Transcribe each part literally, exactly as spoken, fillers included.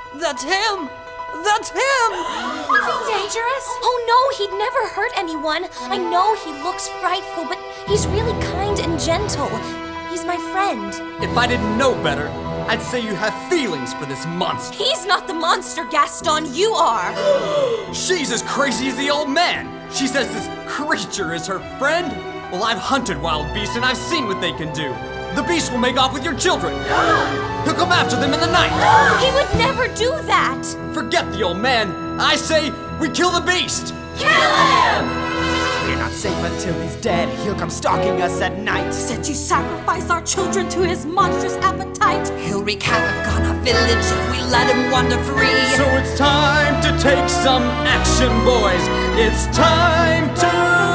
That's him! That's him! Is he dangerous? Oh no, he'd never hurt anyone. I know he looks frightful, but he's really kind and gentle. He's my friend. If I didn't know better, I'd say you have feelings for this monster. He's not the monster, Gaston, you are. She's as crazy as the old man. She says this creature is her friend. Well, I've hunted wild beasts and I've seen what they can do. The beast will make off with your children. He'll come after them in the night. He would never do that. Forget the old man. I say we kill the beast. Kill him! We're not safe until he's dead. He'll come stalking us at night. Since you sacrifice our children to his monstrous appetite, he'll wreak havoc on our village if we let him wander free. So it's time to take some action, boys. It's time to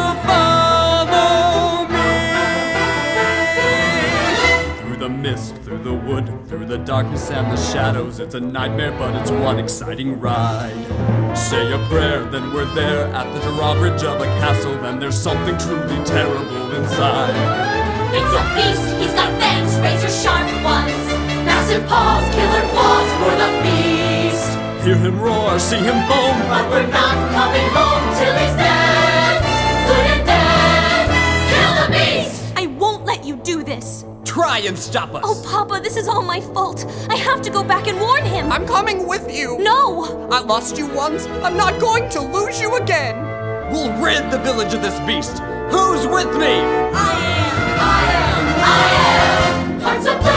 follow me. Through the mist, through the wood, through the darkness and the shadows. It's a nightmare, but it's one exciting ride. Say a prayer, then we're there at the drawbridge of a castle. Then there's something truly terrible inside. It's a beast, he's got fangs, razor sharp ones, massive paws, killer claws for the feast. Hear him roar, see him foam, But we're not coming home till he's dead, good and dead. Kill the beast! I won't let you do this. Try and stop us. Oh, Papa, this is all my fault. I have to go back and warn him. I'm coming with you. No! I lost you once. I'm not going to lose you again. We'll rid the village of this beast. Who's with me? I am! I am! I am! Hearts of